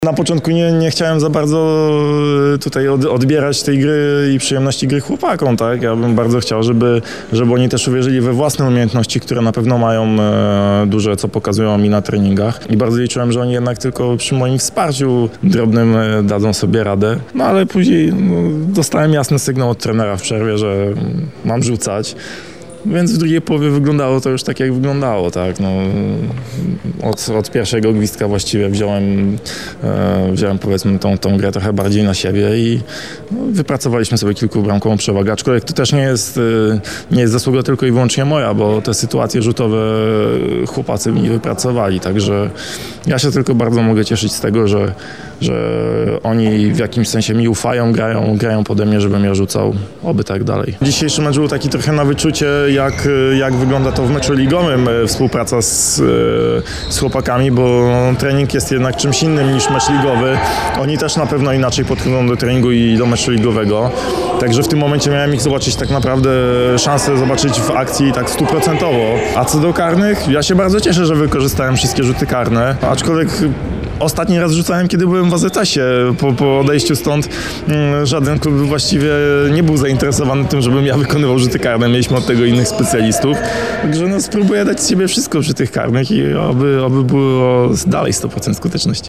Na początku nie chciałem za bardzo tutaj odbierać tej gry i przyjemności gry chłopakom, tak? Ja bym bardzo chciał, żeby oni też uwierzyli we własne umiejętności, które na pewno mają duże, co pokazują mi na treningach. I bardzo liczyłem, że oni jednak tylko przy moim wsparciu drobnym dadzą sobie radę. No ale później dostałem jasny sygnał od trenera w przerwie, że mam rzucać. Więc w drugiej połowie wyglądało to już tak, jak wyglądało, tak. No, od pierwszego gwizdka właściwie wziąłem powiedzmy tą grę trochę bardziej na siebie i wypracowaliśmy sobie kilkubramkową przewagę, aczkolwiek to też nie jest zasługa tylko i wyłącznie moja, bo te sytuacje rzutowe chłopacy mi wypracowali, także ja się tylko bardzo mogę cieszyć z tego, że oni w jakimś sensie mi ufają, grają pode mnie, żebym ja rzucał, oby tak dalej. Dzisiejszy mecz był taki trochę na wyczucie, jak wygląda to w meczu ligowym, współpraca z chłopakami, bo trening jest jednak czymś innym niż mecz ligowy. Oni też na pewno inaczej podchodzą do treningu i do meczu ligowego. Także w tym momencie miałem ich zobaczyć tak naprawdę, szansę zobaczyć w akcji tak 100%. A co do karnych, ja się bardzo cieszę, że wykorzystałem wszystkie rzuty karne, aczkolwiek ostatni raz rzucałem, kiedy byłem w AZS-ie. Po odejściu stąd żaden klub właściwie nie był zainteresowany tym, żebym ja wykonywał rzuty karne. Mieliśmy od tego innych specjalistów. Także spróbuję dać z siebie wszystko przy tych karnych i oby było dalej 100% skuteczności.